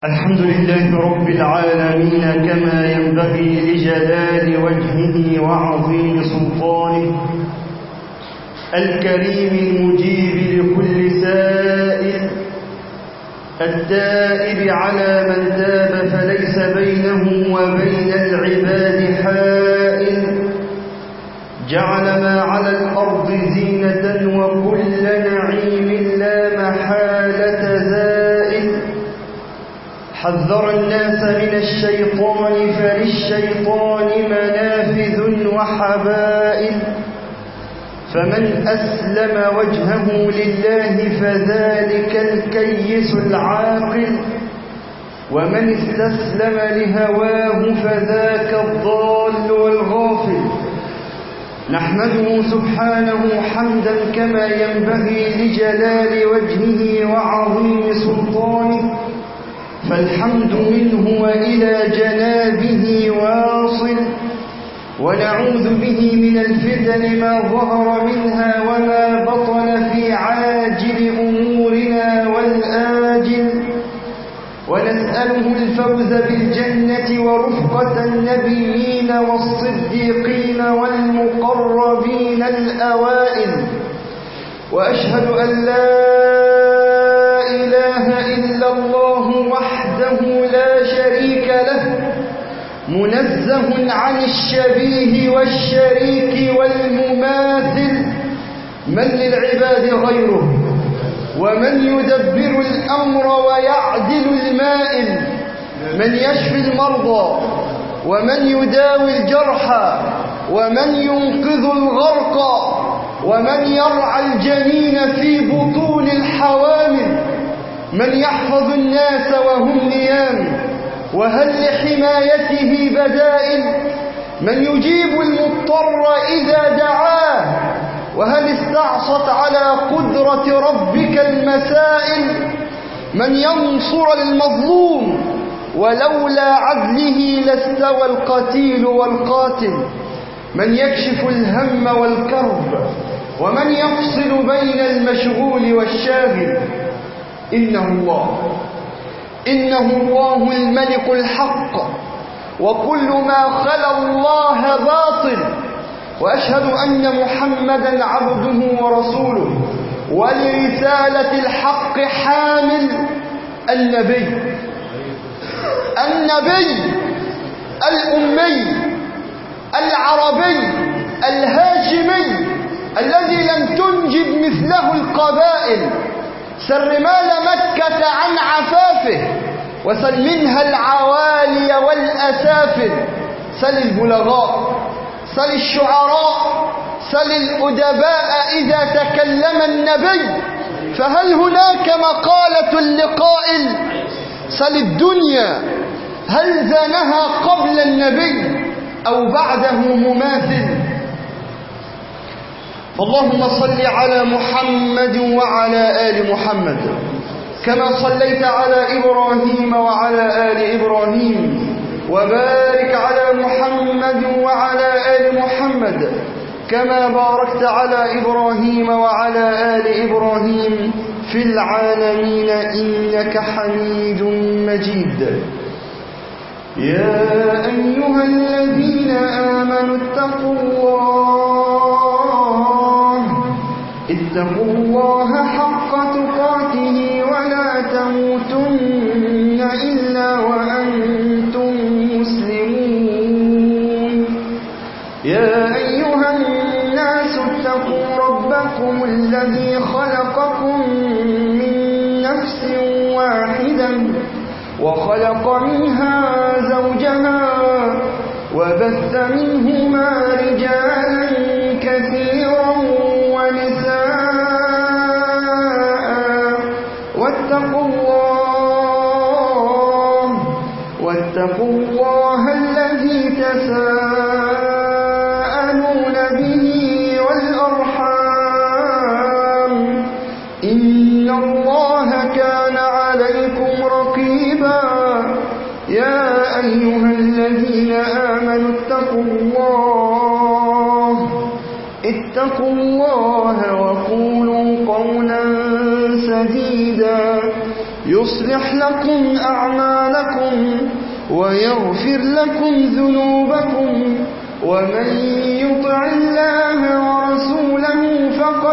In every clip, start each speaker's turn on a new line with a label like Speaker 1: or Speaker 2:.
Speaker 1: الحمد لله رب العالمين كما ينبغي لجلال وجهه وعظيم سلطانه، الكريم المجيب لكل سائل، التائب على من تاب فليس بينه وبين العباد حائل، جعل ما على الأرض زينة وكل نعيم لا محالة زائل، حذر الناس من الشيطان فللشيطان منافذ وحبائل، فمن أسلم وجهه لله فذلك الكيس العاقل، ومن استسلم لهواه فذاك الضال والغافل. نحمده سبحانه حمدا كما ينبغي لجلال وجهه وعظيم سلطانه، فالحمد منه وإلى جنابه واصل، ونعوذ به من الفتن ما ظهر منها وما بطن في عاجل أمورنا والآجل، ونسأله الفوز بالجنة ورفقة النبيين والصديقين والمقربين الأوائل، وأشهد أن لا إله إلا الله وحده لا شريك له، منزه عن الشبيه والشريك والمماثل، من للعباد غيره، ومن يدبر الأمر ويعدل المائل، من يشفي المرضى ومن يداوي الجرحى، ومن ينقذ الغرق، ومن يرعى الجنين في بطون الحوامل، من يحفظ الناس وهم نيام، وهل لحمايته بدائل، من يجيب المضطر إذا دعاه، وهل استعصت على قدرة ربك المسائل، من ينصر المظلوم ولولا عدله لاستوى القتيل والقاتل، من يكشف الهم والكرب، ومن يفصل بين المشغول والشاغل. إنه الله الملك الحق، وكل ما خلا الله باطل، وأشهد أن محمدا عبده ورسوله، ولرسالة الحق حامل، النبي الأمي العربي الهاشمي الذي لم تنجب مثله القبائل، سل رمال مكة عن عفافه، وسل منها العوالي والأسافل، سل البلغاء، سل الشعراء، سل الأدباء إذا تكلم النبي، فهل هناك مقالة لقائل، سل الدنيا هل زانها قبل النبي أو بعده مماثل. اللهم صل على محمد وعلى آل محمد كما صليت على إبراهيم وعلى آل إبراهيم، وبارك على محمد وعلى آل محمد كما باركت على إبراهيم وعلى آل إبراهيم في العالمين إنك حميد مجيد. يا أيها الذين آمنوا اتقوا الله حق تقاته ولا تموتن إلا وأنتم مسلمون. يا أيها الناس اتقوا ربكم الذي خلقكم من نفس واحدة وخلق منها زوجها وبث منهما رجالا كثيرا ونساء، واتقوا الله الذي تساءلون به والأرحام، إن الله كان عليكم رقيبا. يا أيها الذين آمنوا اتقوا الله وقولوا قولا سديدا يصلح لكم أعمالكم ويغفر لكم ذنوبكم ومن يطع الله ورسوله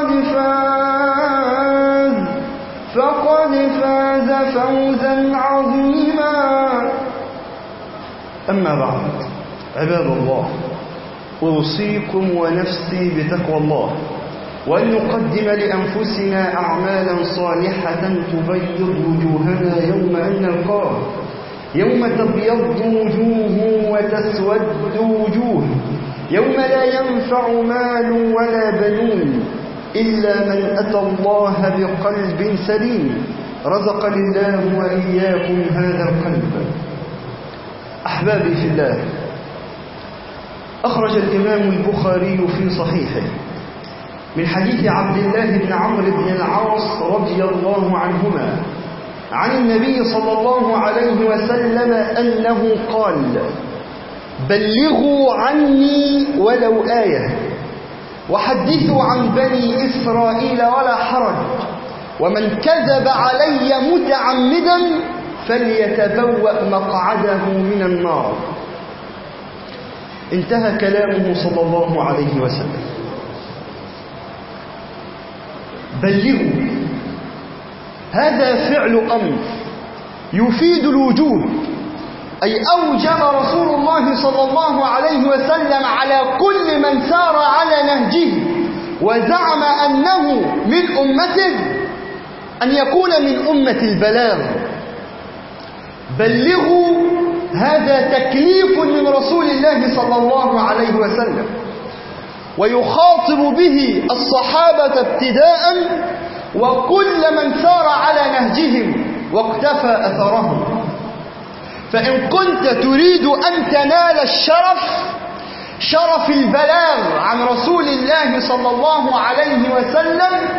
Speaker 1: فقد فاز فوزا عظيما. أما بعد، عباد الله، أوصيكم ونفسي بتقوى الله، وأن نقدم لأنفسنا أعمالا صالحة تبيض وجوهنا يوم أن نلقاه، يوم تبيض وجوه وتسود وجوه، يوم لا ينفع مال ولا بنون إلا من أتى الله بقلب سليم. رزقني الله وإياكم هذا القلب. أحبابي في الله، أخرج الإمام البخاري في صحيحه من حديث عبد الله بن عمرو بن العاص رضي الله عنهما عن النبي صلى الله عليه وسلم أنه قال: بلغوا عني ولو آية، وحدثوا عن بني إسرائيل ولا حرج، ومن كذب علي متعمدا فليتبوأ مقعده من النار. انتهى كلامه صلى الله عليه وسلم. بلغوا، هذا فعل أمر يفيد الوجوب، أي أوجب رسول الله صلى الله عليه وسلم على كل من سار على نهجه وزعم أنه من أمته أن يكون من أمة البلاغ. بلغوا، هذا تكليف من رسول الله صلى الله عليه وسلم، ويخاطب به الصحابة ابتداء وكل من سار على نهجهم واقتفى أثرهم. فإن كنت تريد أن تنال شرف البلاغ عن رسول الله صلى الله عليه وسلم،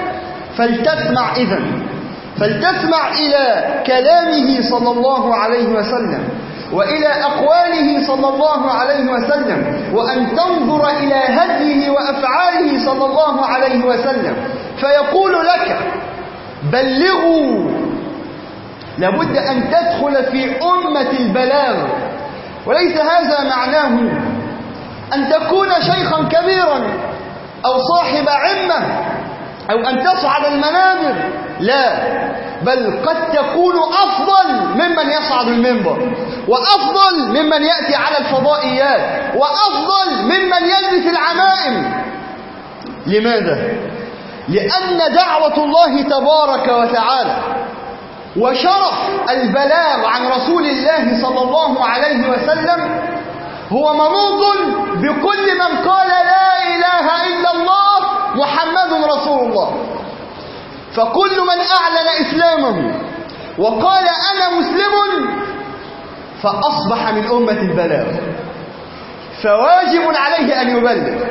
Speaker 1: فلتسمع إلى كلامه صلى الله عليه وسلم وإلى أقواله صلى الله عليه وسلم، وأن تنظر إلى هديه وأفعاله صلى الله عليه وسلم، فيقول لك: بلغوا. لابد أن تدخل في أمة البلاغ، وليس هذا معناه أن تكون شيخا كبيرا أو صاحب عمة أو أن تصعد المنابر، لا، بل قد تكون أفضل ممن يصعد المنبر، وأفضل ممن يأتي على الفضائيات، وأفضل ممن يلبس العمائم. لماذا؟ لأن دعوة الله تبارك وتعالى وشرف البلاغ عن رسول الله صلى الله عليه وسلم هو منوط بكل من قال لا إله إلا الله محمد رسول الله. فكل من أعلن إسلامه وقال أنا مسلم فأصبح من أمة البلاغ، فواجب عليه أن يبلغ.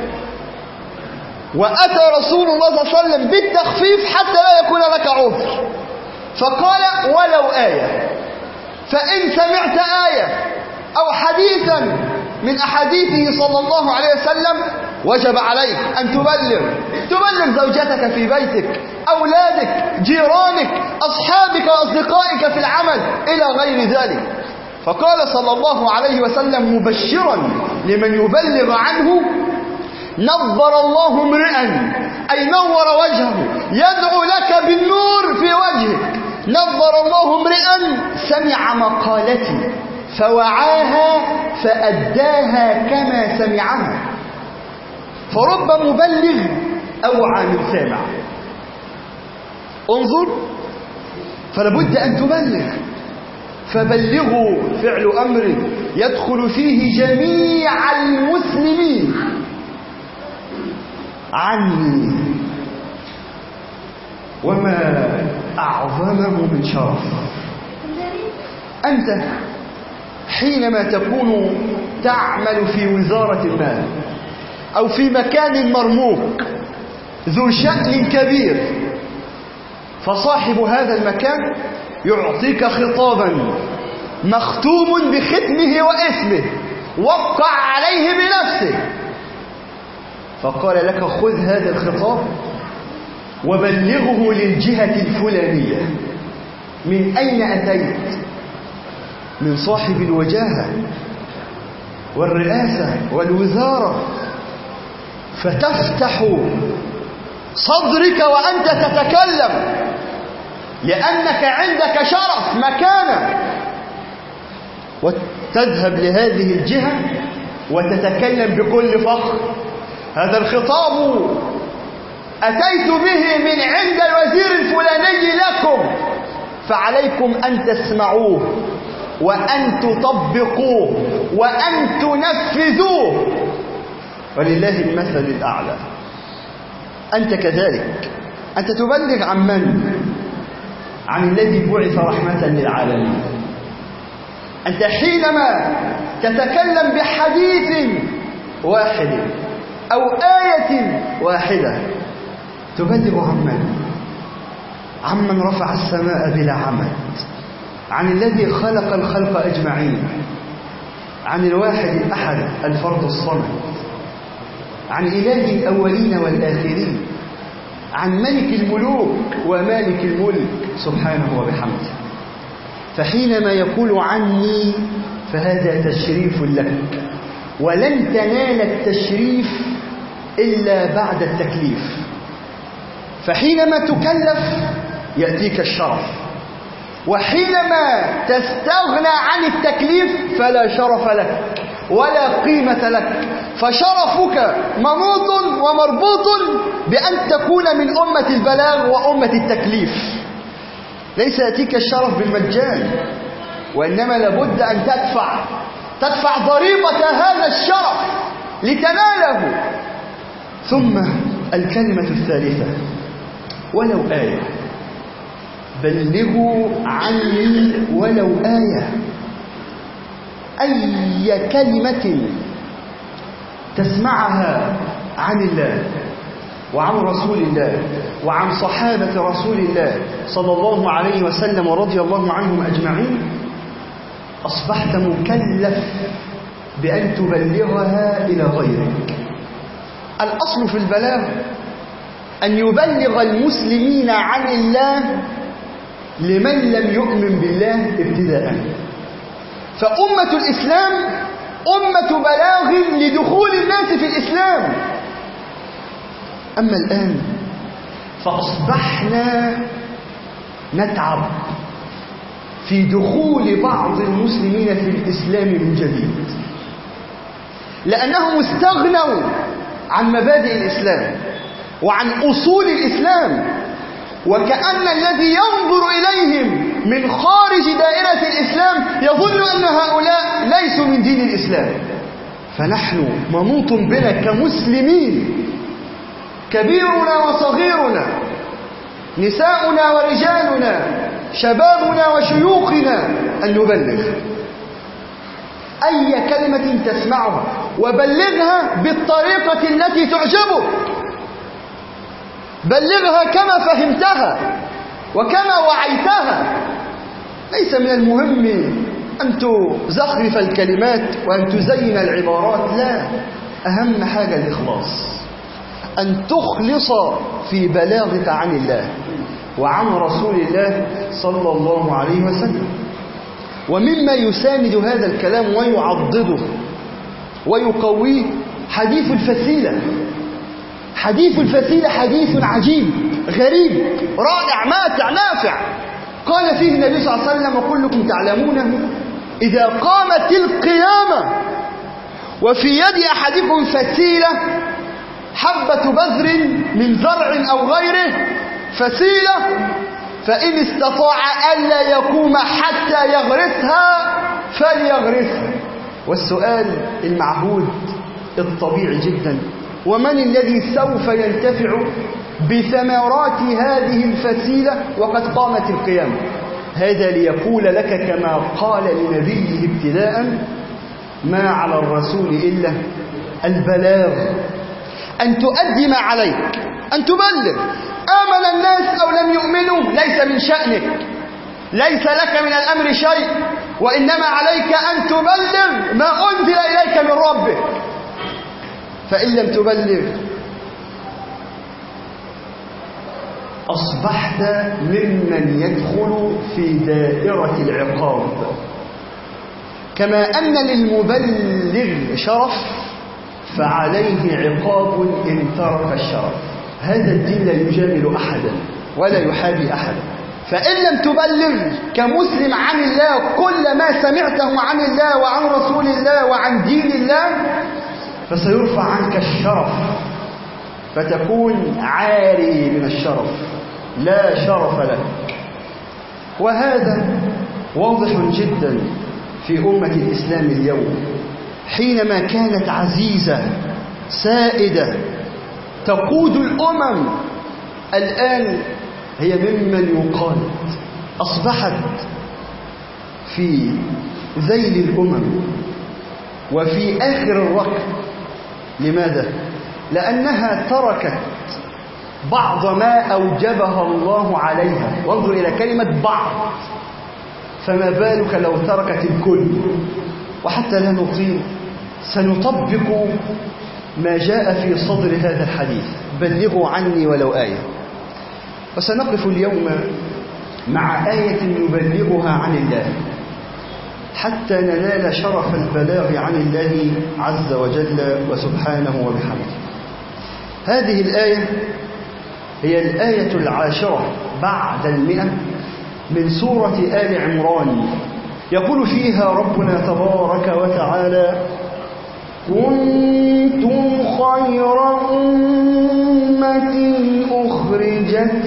Speaker 1: وأتى رسول الله صلى الله عليه وسلم بالتخفيف حتى لا يكون لك عذر، فقال: ولو آية. فإن سمعت آية أو حديثا من أحاديثه صلى الله عليه وسلم وجب عليك أن تبلغ زوجتك في بيتك، أولادك، جيرانك، أصحابك وأصدقائك في العمل إلى غير ذلك. فقال صلى الله عليه وسلم مبشرا لمن يبلغ عنه: نظر الله امرئا، أي نور وجهه، يدعو لك بالنور في وجهك. نظر الله امرئا سمع مقالتي فوعاها فأداها كما سمعها. فرب مبلغ أوعى من سامع. انظر، فلابد أن تبلغ. فبلغوا فعل أمر يدخل فيه جميع المسلمين. عني، وما أعظمه من شرف. أنت حينما تكون تعمل في وزارة المال أو في مكان مرموق ذو شأن كبير، فصاحب هذا المكان يعطيك خطابا مختوم بختمه واسمه، وقع عليه بنفسه، فقال لك: خذ هذا الخطاب وبلغه للجهة الفلانية. من أين أتيت؟ من صاحب الوجاهة والرئاسة والوزارة، فتفتح صدرك وأنت تتكلم لأنك عندك شرف مكانة، وتذهب لهذه الجهة وتتكلم بكل فخر. هذا الخطاب أتيت به من عند الوزير الفلاني لكم، فعليكم أن تسمعوه وأن تطبقوه وأن تنفذوه، ولله المثل الأعلى. أنت كذلك، أنت تبلغ عن من؟ عن الذي بعث رحمة للعالمين. أنت حينما تتكلم بحديث واحد أو آية واحدة تبلغ عن من؟ عمن رفع السماء بلا عمد، عن الذي خلق الخلق أجمعين، عن الواحد الأحد الفرد الصمد، عن إله الأولين والآخرين، عن ملك الملوك ومالك الملك سبحانه وبحمده. فحينما يقول عني فهذا تشريف لك، ولن تنال التشريف إلا بعد التكليف. فحينما تكلف يأتيك الشرف، وحينما تستغنى عن التكليف فلا شرف لك ولا قيمة لك. فشرفك منوط ومربوط بأن تكون من أمة البلاغ وأمة التكليف. ليس يأتيك الشرف بالمجان، وإنما لابد أن تدفع ضريبة هذا الشرف لتناله. ثم الكلمة الثالثة، ولو آية، بلغوا عني ولو آية. أي كلمة تسمعها عن الله وعن رسول الله وعن صحابة رسول الله صلى الله عليه وسلم ورضي الله عنهم أجمعين، أصبحت مكلف بأن تبلغها إلى غيرك. الأصل في البلاغ أن يبلغ المسلمين عن الله لمن لم يؤمن بالله ابتداء. فأمة الإسلام أمة بلاغ لدخول الناس في الإسلام. أما الآن فأصبحنا نتعب في دخول بعض المسلمين في الإسلام من جديد، لأنهم استغنوا عن مبادئ الإسلام وعن أصول الإسلام، وكأن الذي ينظر إليهم من خارج دائرة الإسلام يظن أن هؤلاء ليسوا من دين الإسلام. فنحن منوط بنا كمسلمين، كبيرنا وصغيرنا، نساؤنا ورجالنا، شبابنا وشيوخنا، أن نبلغ أي كلمة تسمعها، وبلغها بالطريقة التي تعجبك. بلغها كما فهمتها وكما وعيتها. ليس من المهم أن تزخرف الكلمات وأن تزين العبارات، لا، أهم حاجة الإخلاص، أن تخلص في بلاغك عن الله وعن رسول الله صلى الله عليه وسلم. ومما يساند هذا الكلام ويعضده ويقويه حديث الفسيلة. حديث الفسيلة حديث عجيب غريب رائع ماتع نافع. قال فيه النبي صلى الله عليه وسلم وكلكم تعلمونه: إذا قامت القيامة وفي يد أحدكم فسيلة، حبة بذر من زرع أو غيره، فسيلة، فإن استطاع ألا يقوم حتى يغرسها فليغرسها. والسؤال المعهود الطبيعي جدا: ومن الذي سوف ينتفع بثمرات هذه الفسيلة وقد قامت القيامة؟ هذا ليقول لك كما قال لنبيه ابتداء: ما على الرسول إلا البلاغ، أن تؤدي ما عليك، أن تبلغ. آمن الناس أو لم يؤمنوا ليس من شأنك، ليس لك من الأمر شيء، وإنما عليك أن تبلغ ما أنزل إليك من ربك. فإن لم تبلغ أصبحت ممن يدخل في دائرة العقاب. كما أن للمبلغ شرف فعليه عقاب إن ترك الشرف. هذا الدين لا يجامل أحدا ولا يحابي أحدا. فإن لم تبلغ كمسلم عن الله كل ما سمعته عن الله وعن رسول الله وعن دين الله فسيرفع عنك الشرف، فتكون عاري من الشرف، لا شرف لك. وهذا واضح جدا في أمة الإسلام اليوم، حينما كانت عزيزة سائدة تقود الأمم، الآن هي ممن يقال أصبحت في ذيل الأمم وفي آخر الركب. لماذا؟ لأنها تركت بعض ما أوجبها الله عليها. وانظر إلى كلمة بعض، فما بالك لو تركت الكل؟ وحتى لا نطيل سنطبق ما جاء في صدر هذا الحديث، بلغوا عني ولو آية. وسنقف اليوم مع آية نبلغها عن الله حتى ننال شرف البلاغ عن الله عز وجل وسبحانه وبحمده. هذه الآية هي الآية 10 بعد 100 من سورة آل عمران. يقول فيها ربنا تبارك وتعالى: كنتم خير أمة أخرجت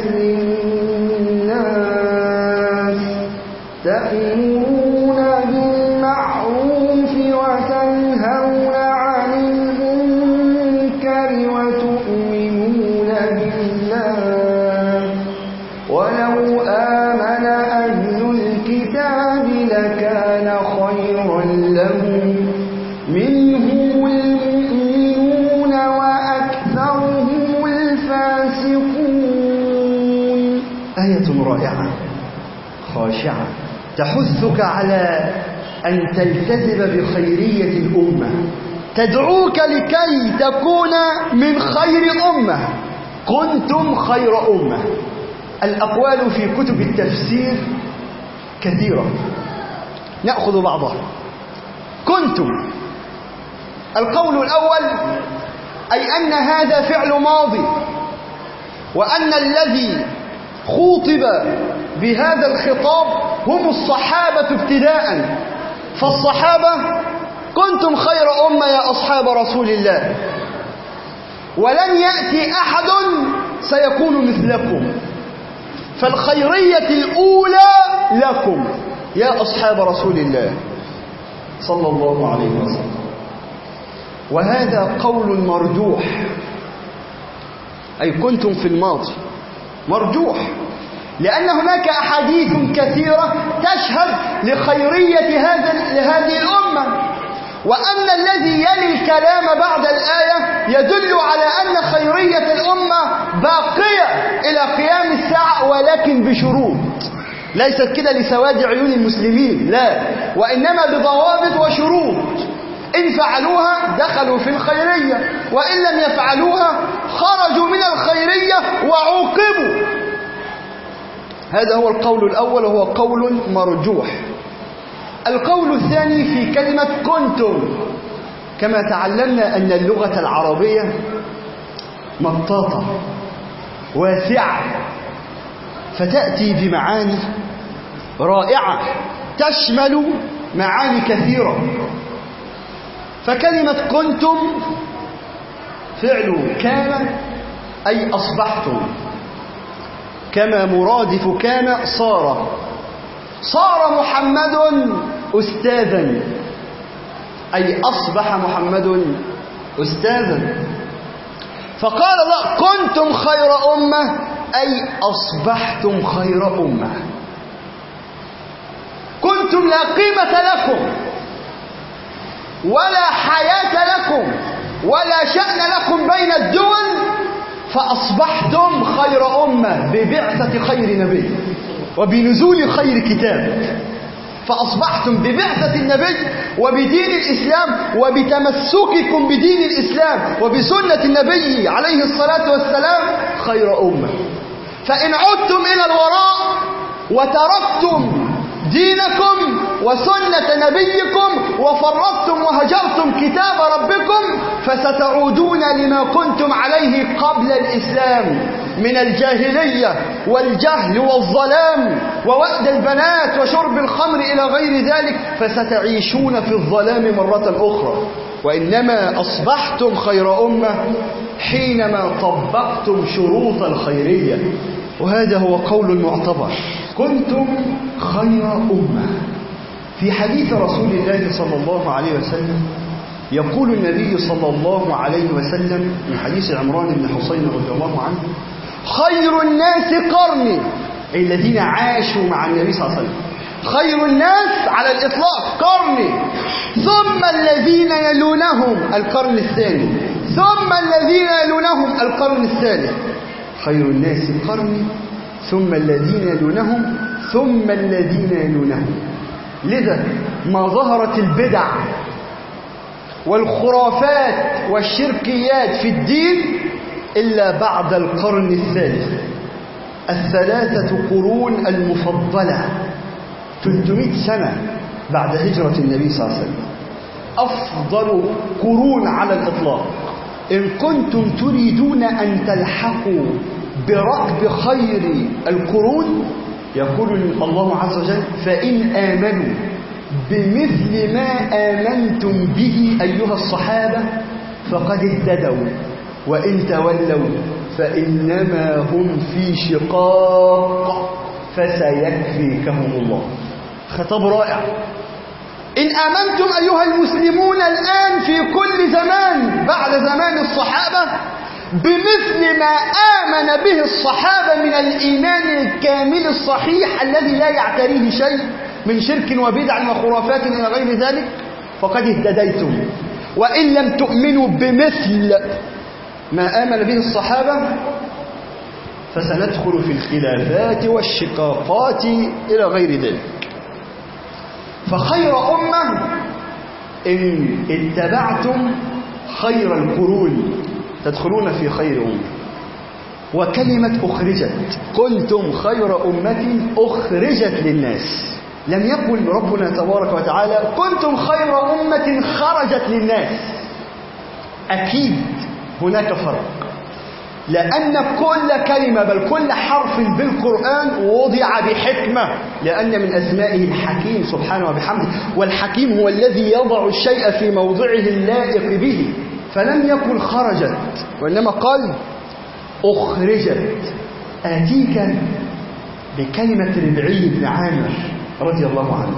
Speaker 1: للناس تأمرون بالمعروف وتنهون عن المنكر وتؤمنون بالله ولو آمن أهل الكتاب لكان خيرا لهم منهم المؤمنون وأكثرهم الفاسقون. آية رائعة خاشعة تحثك على أن تلتزم بخيرية الأمة، تدعوك لكي تكون من خير أمة. كنتم خير أمة. الأقوال في كتب التفسير كثيرة، نأخذ بعضها. كنتم، القول الأول أي أن هذا فعل ماضي، وأن الذي خوطب بهذا الخطاب هم الصحابة ابتداء. فالصحابة كنتم خير أمة يا أصحاب رسول الله، ولن يأتي أحد سيكون مثلكم، فالخيرية الأولى لكم يا أصحاب رسول الله صلى الله عليه وسلم. وهذا قول مرجوح، أي كنتم في الماضي مرجوح، لأن هناك أحاديث كثيرة تشهد لخيرية هذه الأمة، وأن الذي يلي الكلام بعد الآية يدل على أن خيرية الأمة باقية إلى قيام الساعة، ولكن بشروط. ليست كده لسواد عيون المسلمين، لا، وإنما بضوابط وشروط. إن فعلوها دخلوا في الخيرية، وإن لم يفعلوها خرجوا من الخيرية وعوقبوا. هذا هو القول الأول، وهو قول مرجوح. القول الثاني في كلمة كنتم، كما تعلمنا أن اللغة العربية مطاطة واسعة، فتأتي بمعاني رائعة تشمل معاني كثيرة. فكلمة كنتم فعل كان أي أصبحتم، كما مرادف كان صار محمد أستاذا، أي أصبح محمد أستاذا. فقال الله كنتم خير أمة أي أصبحتم خير أمة. كنتم لا قيمة لكم ولا حياة لكم ولا شأن لكم بين الدول، فأصبحتم خير أمة ببعثة خير نبي وبنزول خير كتاب. فأصبحتم ببعثة النبي وبدين الإسلام وبتمسككم بدين الإسلام وبسنة النبي عليه الصلاة والسلام خير أمة. فإن عدتم إلى الوراء وتركتم دينكم وسنة نبيكم وفرطتم وهجرتم كتاب ربكم فستعودون لما كنتم عليه قبل الإسلام من الجاهلية والجهل والظلام ووأد البنات وشرب الخمر إلى غير ذلك، فستعيشون في الظلام مرة أخرى. وإنما أصبحتم خير أمة حينما طبقتم شروط الخيرية، وهذا هو قول المعتبر. كنتم خير أمة. في حديث رسول الله صلى الله عليه وسلم يقول النبي صلى الله عليه وسلم من حديث عمران بن حسين رضي الله عنه: خير الناس قرني، أي الذين عاشوا مع النبي صلى الله عليه وسلم. خير الناس على الإطلاق قرني، ثم الذين يلونهم القرن الثاني، ثم الذين يلونهم القرن الثالث. خير الناس قرني ثم الذين يلونهم ثم الذين يلونهم. لذا ما ظهرت البدع والخرافات والشركيات في الدين إلا بعد القرن الثالث. الثلاثة قرون المفضلة 300 سنة بعد هجرة النبي صلى الله عليه وسلم، أفضل قرون على الإطلاق. إن كنتم تريدون أن تلحقوا بركب خير القرون، يقول الله عز وجل: فإن آمنوا بمثل ما آمنتم به أيها الصحابة فقد اهتدوا، وإن تولوا فإنما هم في شقاق فسيكفيكهم الله. خطاب رائع. إن آمنتم أيها المسلمون الآن في كل زمان بعد زمان الصحابة بمثل ما آمن به الصحابة من الإيمان الكامل الصحيح الذي لا يعتريه شيء من شرك وبدع وخرافات إلى غير ذلك، فقد اهتديتم. وإن لم تؤمنوا بمثل ما آمن به الصحابة فسندخل في الخلافات والشقاقات إلى غير ذلك. فخير أمة إن اتبعتم خير القرون تدخلون في خير أمة. وكلمة أخرجت، كنتم خير أمة أخرجت للناس. لم يقل ربنا تبارك وتعالى كنتم خير أمة خرجت للناس. أكيد هناك فرق، لأن كل كلمة بل كل حرف بالقرآن وضع بحكمة، لأن من أسمائه الحكيم سبحانه وبحمده، والحكيم هو الذي يضع الشيء في موضعه اللائق به. فلم يقل خرجت وإنما قال أخرجت. آتيك بكلمة ربعي بن عامر رضي الله عنه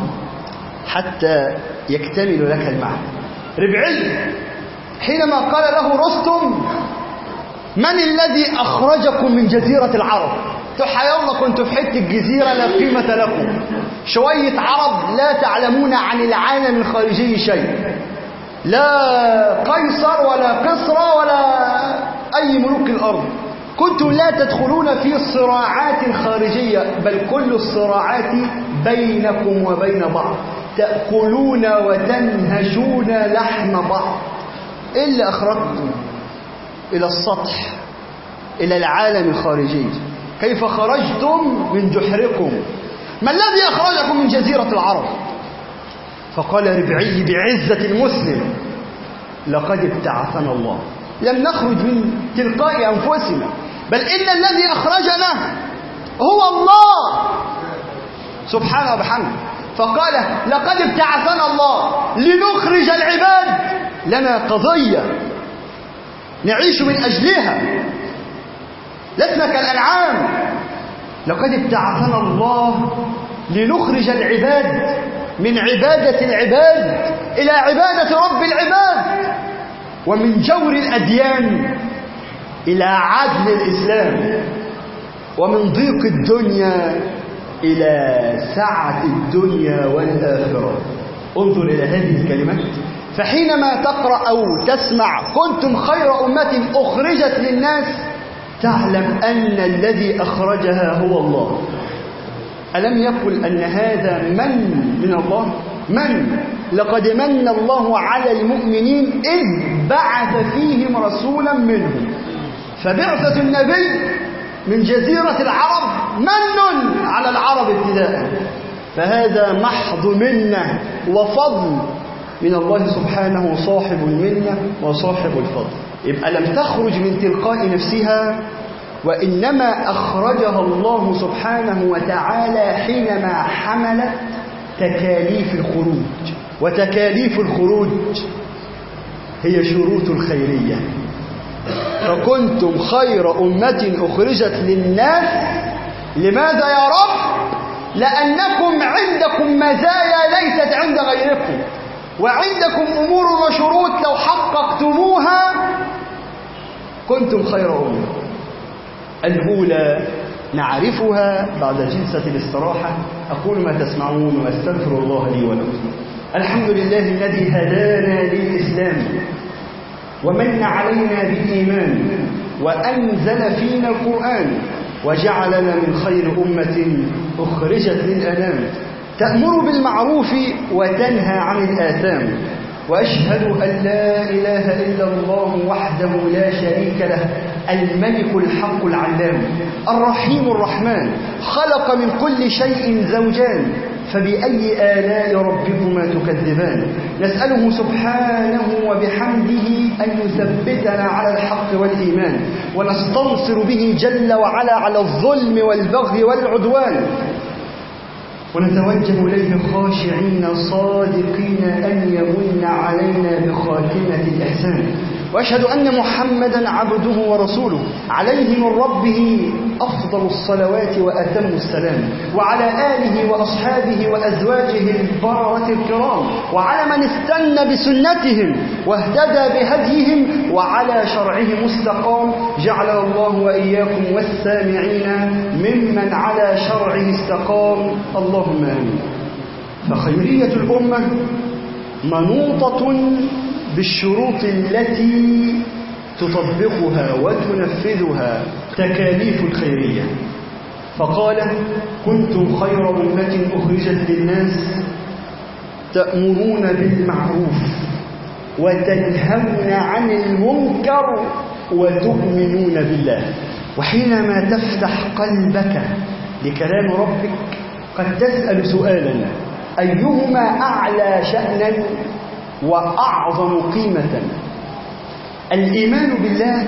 Speaker 1: حتى يكتمل لك المعنى. ربعي حينما قال له رستم: من الذي أخرجكم من جزيرة العرب؟ تحيالله كنتوا في حتة الجزيرة لا قيمة لكم، شوية عرب لا تعلمون عن العالم الخارجي شيء، لا قيصر ولا قسرى ولا أي ملوك الأرض. كنتم لا تدخلون في الصراعات الخارجية، بل كل الصراعات بينكم وبين بعض، تأكلون وتنهشون لحم بعض. إلا أخرجتم إلى السطح، إلى العالم الخارجي. كيف خرجتم من جحركم؟ ما الذي أخرجكم من جزيرة العرب؟ فقال ربعي بعزة المسلم: لقد ابتعثنا الله. لم نخرج من تلقاء أنفسنا، بل إن الذي أخرجنا هو الله سبحانه وبحمده. فقال: لقد ابتعثنا الله لنخرج العباد، لنا قضية نعيش من أجلها، لسنا كالأنعام. لقد ابتعثنا الله لنخرج العباد من عبادة العباد إلى عبادة رب العباد، ومن جور الأديان إلى عدل الإسلام، ومن ضيق الدنيا إلى سعة الدنيا والآخرة. انظر إلى هذه الكلمات. فحينما تقرأ أو تسمع كنتم خير أمة أخرجت للناس، تعلم أن الذي أخرجها هو الله. ألم يقل أن هذا من الله؟ من؟ لقد من الله على المؤمنين إذ بعث فيهم رسولا منهم. فبعثة النبي من جزيرة العرب من على العرب ابتداء. فهذا محض منة وفضل من الله سبحانه، صاحب المنة وصاحب الفضل. يبقى لم تخرج من تلقاء نفسها، وإنما أخرجها الله سبحانه وتعالى حينما حملت تكاليف الخروج. وتكاليف الخروج هي شروط الخيرية. فكنتم خير أمة أخرجت للناس. لماذا يا رب؟ لأنكم عندكم مزايا ليست عند غيركم، وعندكم أمور وشروط لو حققتموها كنتم خير أمة. الأولى نعرفها بعد جلسة الاستراحة. أقول ما تسمعون وأستغفر الله لي ولكم. الحمد لله الذي هدانا للإسلام ومن علينا بالإيمان وأنزل فينا القرآن وجعلنا من خير أمة أخرجت للأنام تأمر بالمعروف وتنهى عن الآثام. وأشهد أن لا إله إلا الله وحده لا شريك له، الملك الحق العلام الرحيم الرحمن، خلق من كل شيء زوجان، فبأي آلاء ربكما تكذبان. نسأله سبحانه وبحمده أن يثبتنا على الحق والإيمان، ونستنصر به جل وعلا على الظلم والبغي والعدوان، ونتوجه إليه خاشعين صادقين أن يمن علينا بخاتمة الإحسان. وأشهد أن محمدا عبده ورسوله عليه من ربه أفضل الصلوات وأتم السلام، وعلى آله وأصحابه وأزواجه البررة الكرام، وعلى من استنى بسنتهم واهتدى بهديهم وعلى شرعهم استقام. جعل الله وإياكم والسامعين ممن على شرعه استقام، اللهم آمين. فخيرية الأمة منوطة بالشروط التي تطبقها وتنفذها تكاليف الخيرية. فقال: كنتم خير أمة أخرجت للناس تأمرون بالمعروف وتنهون عن المنكر وتؤمنون بالله. وحينما تفتح قلبك لكلام ربك قد تسأل سؤالا: أيهما أعلى شأنا وأعظم قيمة، الإيمان بالله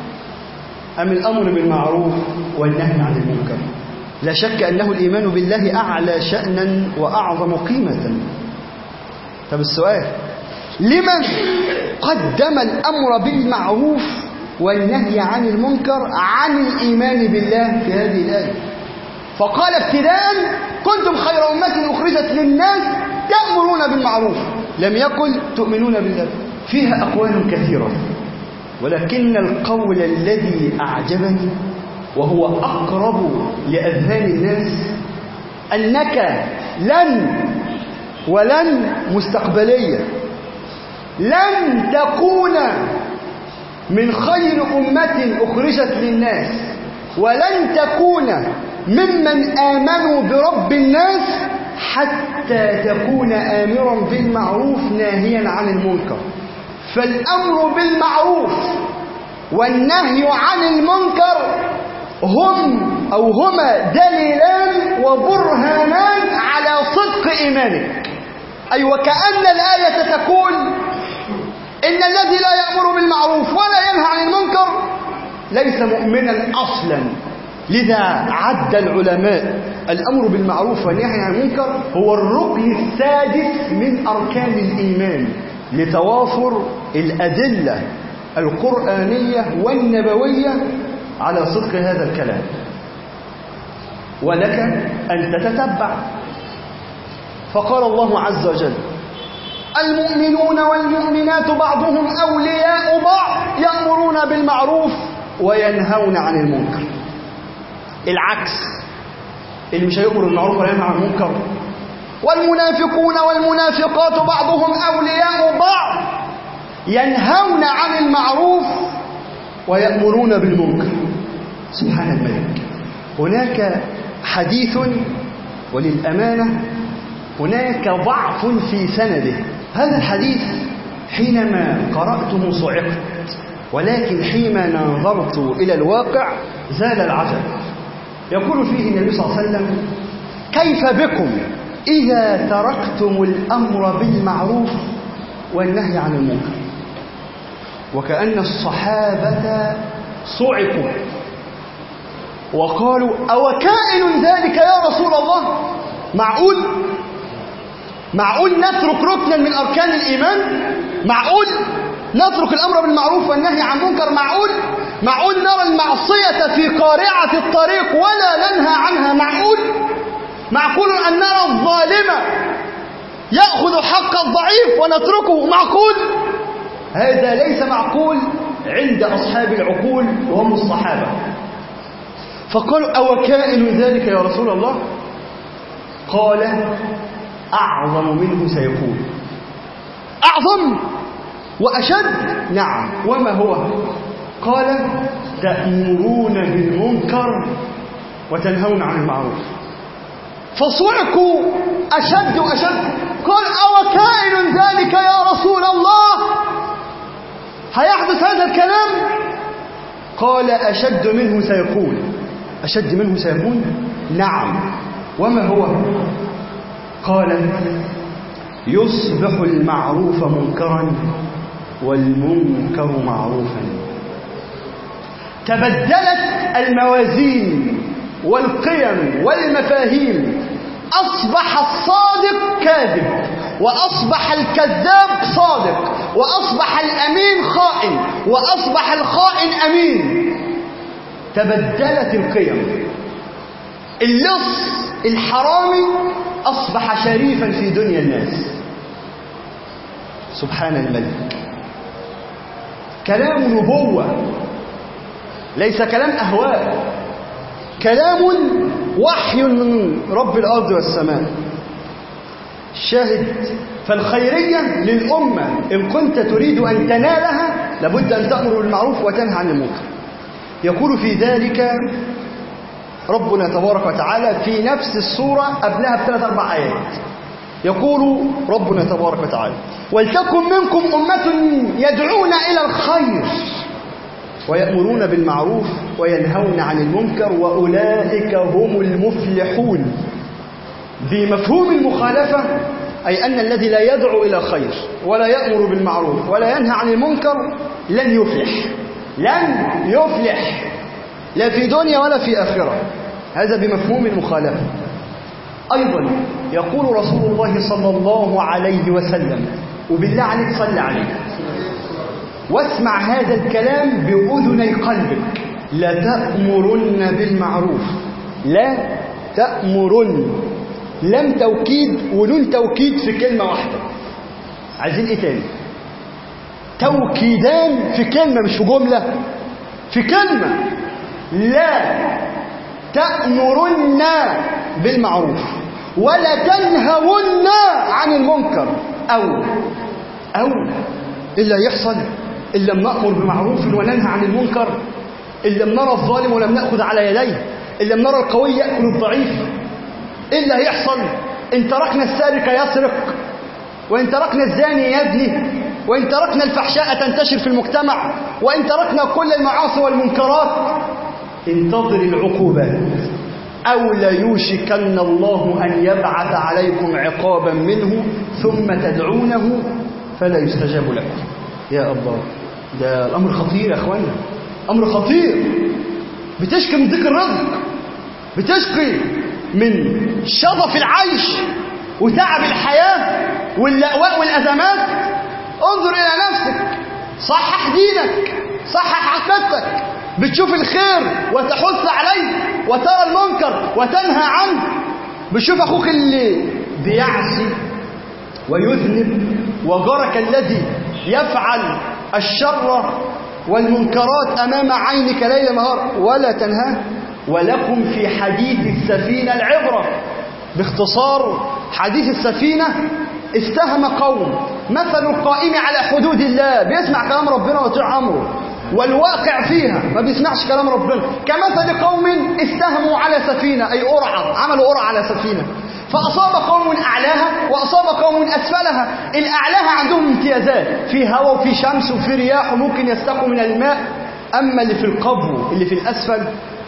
Speaker 1: أم الأمر بالمعروف والنهي عن المنكر؟ لا شك أنه الإيمان بالله أعلى شأنا وأعظم قيمة. طب السؤال: لمن قدم الأمر بالمعروف والنهي عن المنكر عن الإيمان بالله في هذه الآية؟ فقال ابتداء: كنتم خير أمة أخرجت للناس تأمرون بالمعروف، لم يقل تؤمنون بالله. فيها أقوال كثيرة، ولكن القول الذي أعجبني وهو أقرب لأذهان الناس أنك ولن مستقبلية لن تكون من خير أمة أخرجت للناس، ولن تكون ممن آمنوا برب الناس حتى تكون آمرا بالمعروف ناهيا عن المنكر. فالأمر بالمعروف والنهي عن المنكر هما دليلان وبرهانان على صدق إيمانك. أي وكأن الآية تقول إن الذي لا يأمر بالمعروف ولا ينهى عن المنكر ليس مؤمنا أصلا. لذا عد العلماء الأمر بالمعروف والنهي عن المنكر هو الركن السادس من أركان الإيمان، لتوافر الأدلة القرآنية والنبوية على صدق هذا الكلام. ولك أن تتتبع. فقال الله عز وجل: المؤمنون والمؤمنات بعضهم أولياء بعض يأمرون بالمعروف وينهون عن المنكر. العكس، اللي مش هيأمر بالمعروف ولا ينهى عن المنكر. والمنافقون والمنافقات بعضهم أولياء بعض ينهون عن المعروف ويأمرون بالمنكر. سبحان الملك. هناك حديث وللأمانة هناك ضعف في سنده. هذا الحديث حينما قرأته صعقت، ولكن حين نظرت إلى الواقع زال العجب. يقول فيه النبي صلى الله عليه وسلم: كيف بكم إذا تركتم الأمر بالمعروف والنهي عن المنكر؟ وكأن الصحابة صعقوا وقالوا: أوكائن ذلك يا رسول الله؟ معقول نترك ركنا من أركان الإيمان؟ معقول نترك الأمر بالمعروف والنهي عن المنكر؟ معقول نرى المعصية في قارعة الطريق ولا ننهى عنها؟ معقول أن نرى الظالم يأخذ حق الضعيف ونتركه؟ معقول؟ هذا ليس معقول عند أصحاب العقول وهم الصحابة. فقالوا: أوكائن ذلك يا رسول الله؟ قال: أعظم منه سيكون. أعظم وأشد؟ نعم. وما هو؟ قال: تأمرون بالمنكر وتنهون عن المعروف. فصعقوا أشد وأشد. قال: أوكائن ذلك يا رسول الله؟ هيحدث هذا الكلام؟ قال: أشد منه سيكون. أشد منه سيكون؟ نعم. وما هو؟ قال: يصبح المعروف منكرا والمنكر معروفا. تبدلت الموازين والقيم والمفاهيم. أصبح الصادق كاذب، وأصبح الكذاب صادق، وأصبح الأمين خائن، وأصبح الخائن أمين. تبدلت القيم. اللص الحرامي أصبح شريفا في دنيا الناس. سبحان الملك. كلام نبوة، ليس كلام أهواء، كلام وحي من رب الأرض والسماء. شاهد. فالخيرية للأمة إن كنت تريد أن تنالها لابد أن تأمر بالمعروف وتنهى عن المنكر. يقول في ذلك ربنا تبارك وتعالى في نفس السورة قبلها ب3-4 آيات. يقول ربنا تبارك وتعالى: ولتكن منكم أمة يدعون إلى الخير ويأمرون بالمعروف وينهون عن المنكر وأولئك هم المفلحون. بمفهوم المخالفة، أي أن الذي لا يدعو إلى خير ولا يأمر بالمعروف ولا ينهى عن المنكر لن يفلح لا في دنيا ولا في آخرة. هذا بمفهوم المخالفة. أيضا يقول رسول الله صلى الله عليه وسلم، وبالله عليك صل عليه واسمع هذا الكلام بأذني قلبك: لتأمرن بالمعروف. لا تأمرن، لم توكيد ونون توكيد في كلمة واحدة. عايزين ايه تاني؟ توكيدان في كلمة، مش في جملة، في كلمة. لا تأمرن بالمعروف ولا تنهون عن المنكر. أو إلا يحصل إن لم نأمر بمعروف وننهى عن المنكر، إن لم نرى الظالم ولم نأخذ على يديه، إن لم نرى القوي يأكل الضعيف. إلا يحصل إن تركنا السارق يسرق، وإن تركنا الزاني يزني، وإن تركنا الفحشاء تنتشر في المجتمع، وإن تركنا كل المعاصي والمنكرات. انتظر العقوبات، أو ليوشكن الله أن يبعث عليكم عقابا منه ثم تدعونه فلا يستجاب لكم. يا الله، ده الأمر خطير يا أخوانا، أمر خطير. بتشكي من ضيق الرزق، بتشكي من شظف العيش وتعب الحياة واللأواء والأزمات. انظر إلى نفسك، صحح دينك، صحح عقيدتك. بتشوف الخير وتحث عليه وترى المنكر وتنهى عنه. بتشوف أخوك اللي بيعصي ويذنب، وجارك الذي يفعل الشر والمنكرات أمام عينك ليل نهار ولا تنهاه. ولكم في حديث السفينة العبرة. باختصار حديث السفينة: استهم قوم مثل القائم على حدود الله، بيسمع كلام ربنا ويطيع أمره، والواقع فيها ما بيسمعش كلام ربنا، كمثل قوم استهموا على سفينة، أي قرعة، عملوا قرعة على سفينة، فأصاب قوم أعلاها وأصاب قوم أسفلها. الأعلاها عندهم امتيازات في هواء وفي شمس وفي رياح وممكن يستقوا من الماء. أما اللي في القبو اللي في الأسفل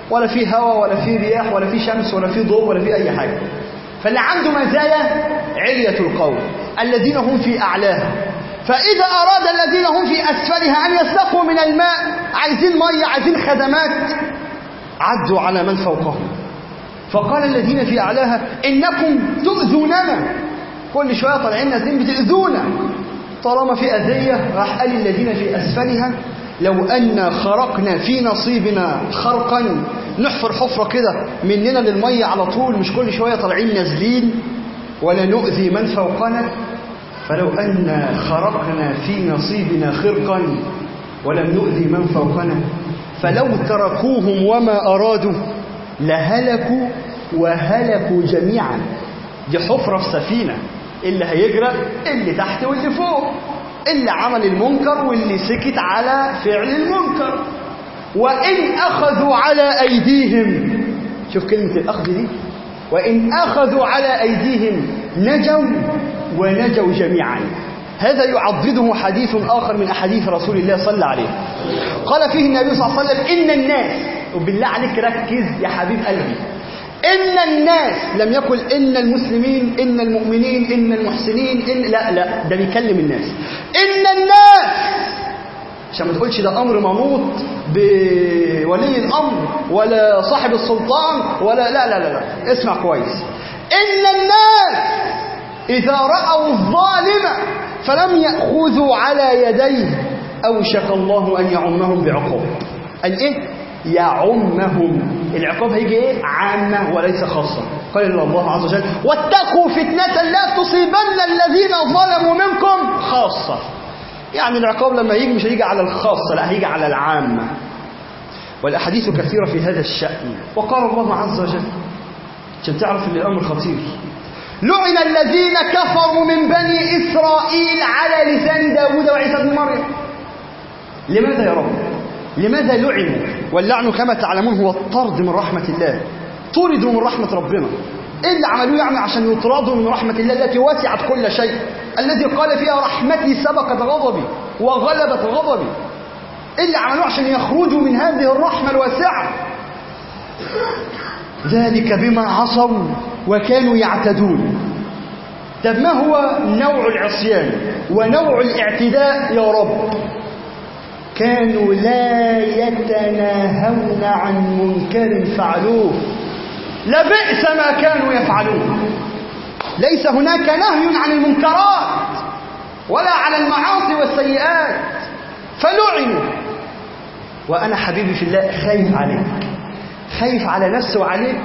Speaker 1: ولا في هواء ولا في رياح ولا في شمس ولا في ضوء ولا في أي حاجة. فاللي عنده مزايا علية القوم الذين هم في أعلاها. فإذا أراد الذين هم في أسفلها أن يستقوا من الماء، عايزين مية عايزين خدمات، عدوا على من فوقهم. فقال الذين في أعلاها إنكم تؤذوننا، كل شوية طالعين نازلين بتؤذونا. طالما في أذية راح قال الذين في أسفلها لو أن خرقنا في نصيبنا خرقا، نحفر حفرة كده مننا للمية على طول، مش كل شوية طالعين نازلين، ولا نؤذي من فوقنا. فلو أن خرقنا في نصيبنا خرقا ولم نؤذي من فوقنا فلو تركوهم وما أرادوا لهلكوا وهلكوا جميعا. دي حفرة في سفينة، اللي هيجرى اللي تحت واللي فوق، اللي عمل المنكر واللي سكت على فعل المنكر. وإن أخذوا على أيديهم، شوف كلمة الأخذ دي، وإن أخذوا على أيديهم نجوا ونجوا جميعا. هذا يعضده حديث آخر من أحاديث رسول الله صلى الله عليه، قال فيه النبي صلى الله عليه وسلم إن الناس، وبالله عليك ركز يا حبيب قلبي، إن الناس، لم يقل إن المسلمين إن المؤمنين إن المحسنين لا ده بيكلم الناس. إن الناس، عشان ما تقولش ده أمر منوط بولي الأمر ولا صاحب السلطان ولا لا اسمع كويس. إن الناس إذا رأوا الظالم فلم يأخذوا على يديه أوشك الله أن يعمهم بعقاب. قال إيه؟ يعمهم. العقاب هيجي إيه؟ عامة وليس خاصة. قال الله عز وجل واتقوا فتنة لا تصيبن الذين ظلموا منكم خاصة. يعني العقاب لما يجي مش هيجي على الخاصة، لا هيجي على العامة. والأحاديث كثيرة في هذا الشأن. وقال الله عز وجل عشان تعرف ان الأمر خطير: لعن الذين كفروا من بني إسرائيل على لسان داود وعيسى بن مريم. لماذا يا رب؟ لماذا لعنوا؟ واللعن كما تعلمون هو الطرد من رحمة الله. طردوا من رحمة ربنا. إيه اللي عملوه يعني عشان يطردوا من رحمة الله التي وسعت كل شيء، الذي قال فيها رحمتي سبقت غضبي وغلبت غضبي؟ إيه اللي عملوه عشان يخرجوا من هذه الرحمة الواسعة؟ ذلك بما عصوا وكانوا يعتدون. طب ما هو نوع العصيان ونوع الاعتداء يا رب؟ كانوا لا يتناهون عن منكر فعلوه. لبئس ما كانوا يفعلون. ليس هناك نهي عن المنكرات ولا على المعاصي والسيئات، فلعنوا. وأنا حبيبي في الله خايف عليك، خايف على نفسي وعليك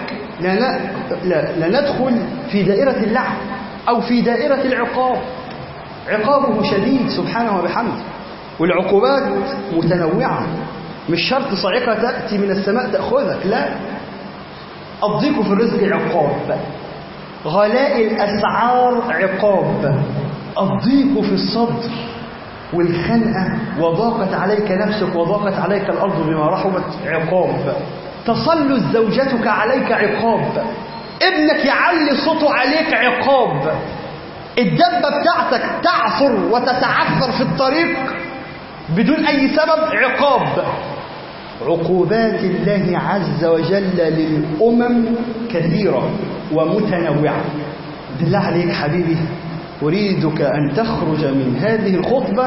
Speaker 1: لا ندخل في دائرة اللعن أو في دائرة العقاب. عقابه شديد سبحانه وبحمده، والعقوبات متنوعة، مش شرط صاعقة تأتي من السماء تأخذك، لا. الضيق في الرزق عقاب، غلاء الأسعار عقاب، الضيق في الصدر والخنقة وضاقت عليك نفسك وضاقت عليك الأرض بما رحبت عقاب، تسلط زوجتك عليك عقاب، ابنك يعلي صوته عليك عقاب، الدبة بتاعتك تعثر وتتعثر في الطريق بدون أي سبب عقاب. عقوبات الله عز وجل للأمم كثيرة ومتنوعة. بالله عليك حبيبي، أريدك أن تخرج من هذه الخطبة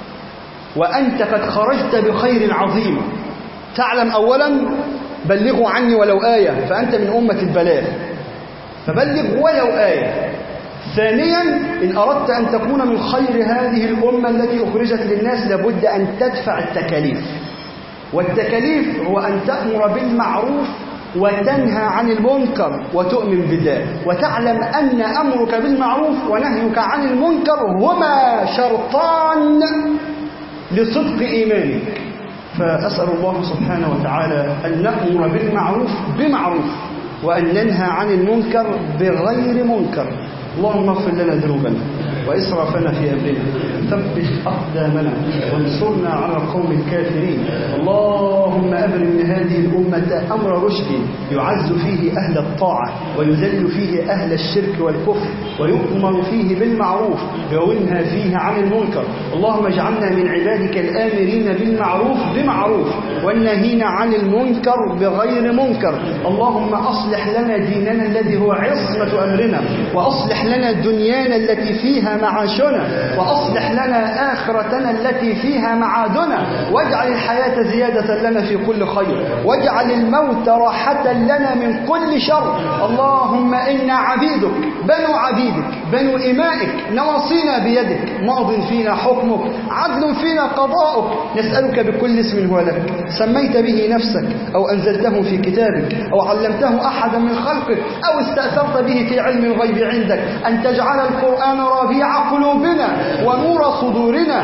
Speaker 1: وأنت قد خرجت بخير عظيم. تعلم أولا بلغوا عني ولو آية، فأنت من أمة البلاغ، فبلغ ولو آية. ثانيا إن أردت أن تكون من خير هذه الأمة التي أخرجت للناس لابد أن تدفع التكاليف. والتكاليف هو أن تأمر بالمعروف وتنهى عن المنكر وتؤمن بالله، وتعلم أن أمرك بالمعروف ونهيك عن المنكر هما شرطان لصدق إيمانك. فأسأل الله سبحانه وتعالى أن نأمر بالمعروف بمعروف وأن ننهى عن المنكر بغير منكر. اللهم اغفر لنا ذنوبنا
Speaker 2: وإسرافنا في أمرنا، ثبت أقدامنا وانصرنا على القوم الكافرين. اللهم أبرم لهذه الأمة أمر رشد يعز فيه أهل الطاعة ويذل فيه أهل الشرك والكفر، ويؤمر فيه بالمعروف وينهى فيه عن المنكر. اللهم اجعلنا من عبادك الآمرين بالمعروف بمعروف والناهين عن المنكر بغير منكر. اللهم أصلح لنا ديننا الذي هو عصمة أمرنا، وأصلح لنا دنيانا التي فيها معاشنا، وأصلح لنا آخرتنا التي فيها معادنا، واجعل الحياة زيادة لنا في كل خير، واجعل الموت راحة لنا من كل شر. اللهم إنا عبيدك بنو عبيدك بنو إمائك، نواصينا بيدك، ماض فينا حكمك، عدل فينا قضاؤك. نسألك بكل اسم هو لك سميت به نفسك أو أنزلته في كتابك أو علمته أحدا من خلقك أو استأثرت به في علم الغيب عندك، أن تجعل القرآن ربيع قلوبنا ونور صدورنا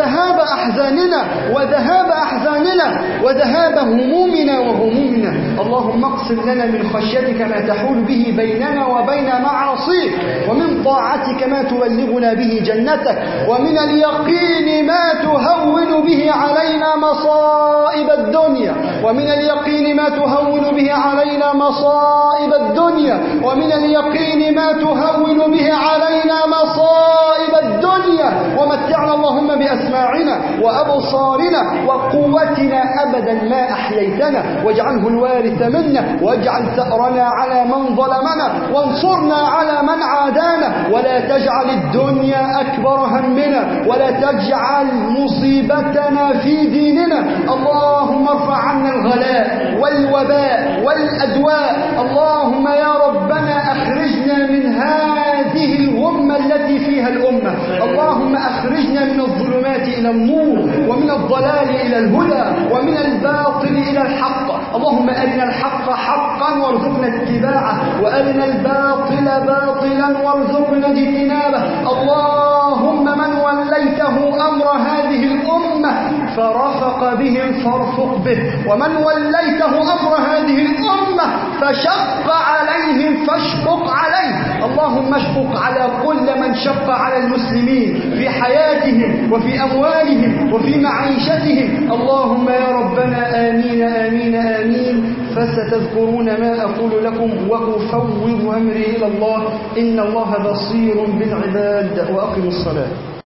Speaker 2: وذهاب أحزاننا وذهاب همومنا وغمومنا. اللهم اقسم لنا من خشيتك ما تحول به بيننا وبين معاصيك، ومن طاعتك ما تبلغنا به جنتك، ومن اليقين ما تهون به علينا مصائب الدنيا، ومن اليقين ما تهون به علينا مصائب الدنيا، ومن اليقين ما تهون به علينا مصائب الدنيا. ومتعنا اللهم بأسماعنا وأبصارنا وقوتنا أبدا ما أحييتنا، واجعله الوارث منا، واجعل ثأرنا على من ظلمنا، وانصرنا على من عادانا، ولا تجعل الدنيا أكبر همنا، ولا تجعل مصيبتنا في ديننا. اللهم ارفع عنا الغلاء والوباء والأدواء. اللهم يا ربنا أخرجنا من هذه الغمة التي فيها الأمة. اللهم أخرجنا من الظلمات إلى النور، ومن الضلال إلى الهدى، ومن الباطل إلى الحق. اللهم أرنا الحق حقا وارزقنا اتباعه، وأرنا الباطل باطلا وارزقنا اجتنابه. اللهم من وليته أمر هذه الأمة فرفق بهم فارفق به، ومن وليته أمر هذه الأمة فشق عليهم فاشقق عليه. اللهم اشقق على كل من شق على المسلمين في حياتهم وفي أموالهم وفي معيشتهم. اللهم يا ربنا آمين آمين آمين. فستذكرون ما أقول لكم وأفوض أمري إلى الله، إن الله بصير بالعباد. وأقم الصلاة.